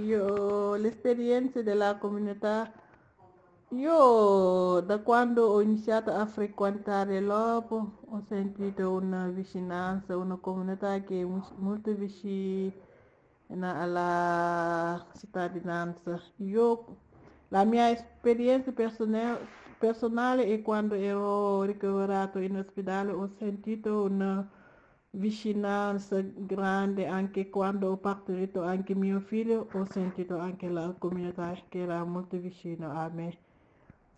Io l'esperienza della comunità, io da quando ho iniziato a frequentare l'Europa ho sentito una vicinanza, una comunità che è molto vicina alla cittadinanza. La mia esperienza personale è quando ero ricoverato in ospedale, ho sentito una vicinanza grande anche quando ho partorito anche mio figlio, ho sentito anche la comunità che era molto vicino a me.